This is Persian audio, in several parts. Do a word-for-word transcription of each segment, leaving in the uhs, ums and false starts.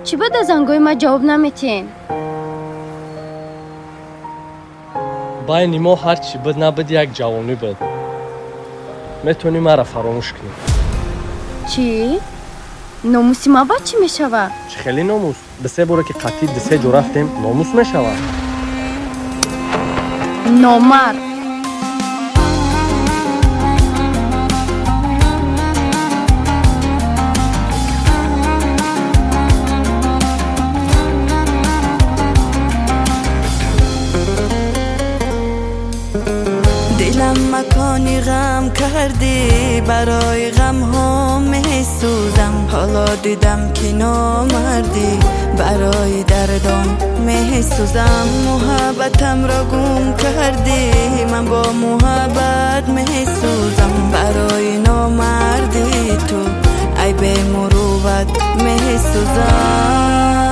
چی بود از زنگوی ما جواب نمیتین؟ بین ما هر چی بود نبود یک جوانی بود. میتونی مرا فراموش کنی. چی؟ ناموسی ما با چی میشوه؟ چه خیلی ناموس؟ به سه باره که قطعی ده سه جو رفتیم ناموس میشوه. نامرد. دلم مکانی غم کردی برای غم ها میسوزم حالا دیدم که نامردی برای دردان میسوزم محبتم را گم کردی من با محبت میسوزم برای نامردی تو ای به مروت میسوزم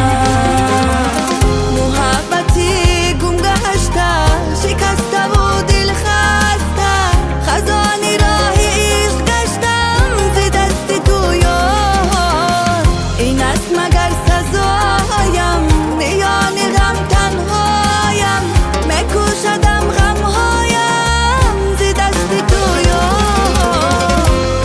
محبتی گم گشته شکسته و دل خسته خزانی راهی عشق گشتم ز دست تو یار این است مگر سزایم میان غم تنهایم میکشدم غمهایم ز دست تو یار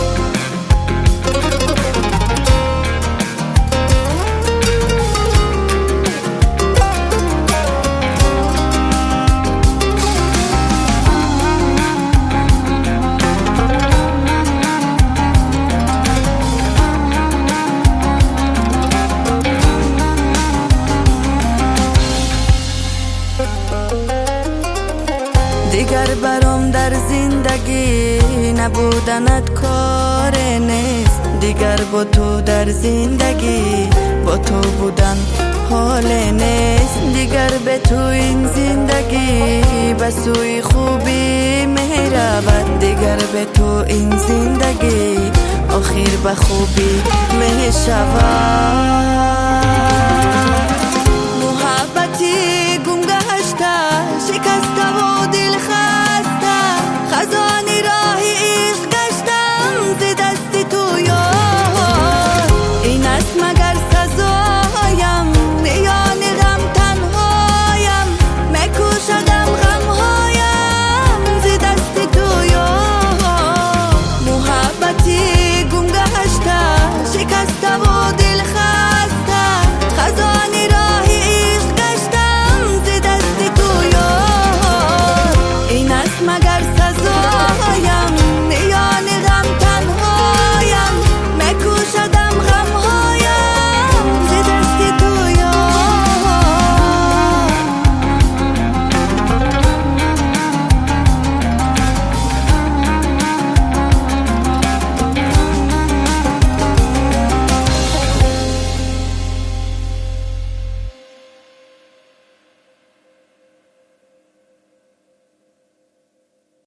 دیگر برام در زندگی نبودنت کار نیست دیگر با تو در زندگی با تو بودن حال نیست دیگر به تو این زندگی به سوی خوبی میرود دیگر به تو این زندگی آخر به خوبی میشود